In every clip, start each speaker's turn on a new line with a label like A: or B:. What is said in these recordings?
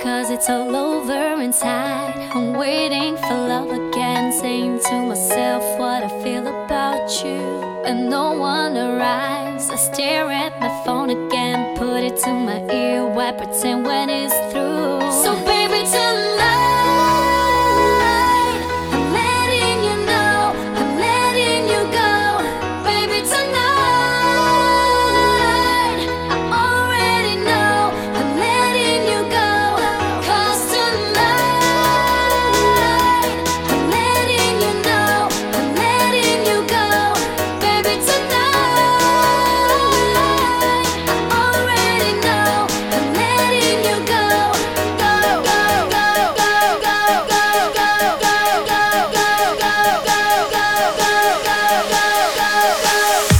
A: 'cause it's all over inside. I'm waiting for love again, saying to myself what I feel about you. And no one arrives, I stare at my phone again, put it to my ear, why pretend when it's through? So baby, tonight I'm letting you know, I'm letting you go. Baby, tonight I already know, I'm letting you go. 'Cause tonight I'm letting you know, I'm letting you go. Baby, tonight I already know, I'm letting you go. Go, go, go, go, go, go, go, go, go, go, go, go, go, go, go, go,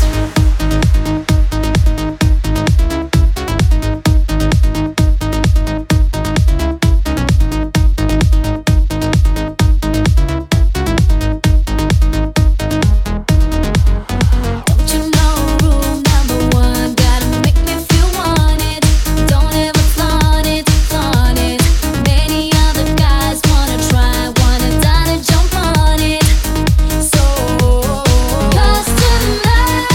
A: Don't you know rule number one? Gotta make me feel wanted. Don't ever flaunt it, flaunt it. Many other guys wanna try, wanna die to jump on it. So, 'cause tonight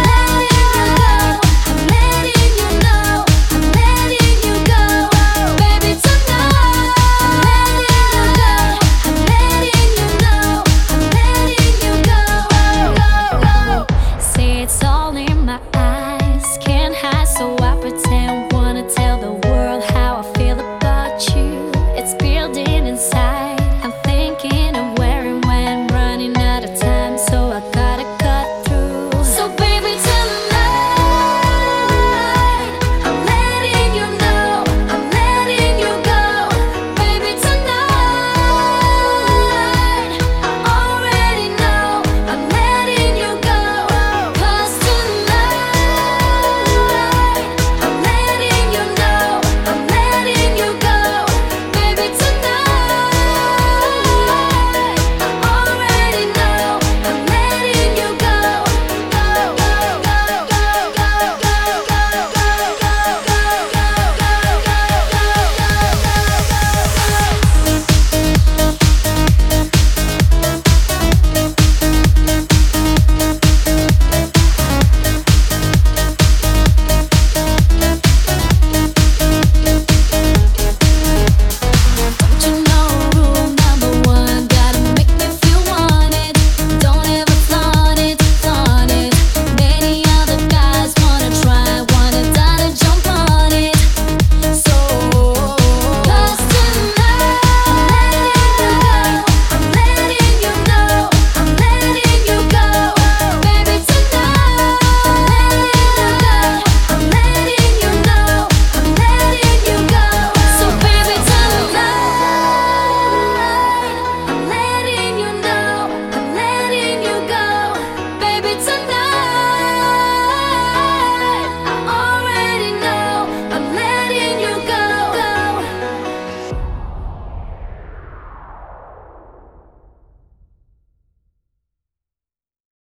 A: I'm letting you know, I'm letting you go. Baby, tonight I'm letting you know, I'm letting you go. See, it's all in my eyes, can't hide, so I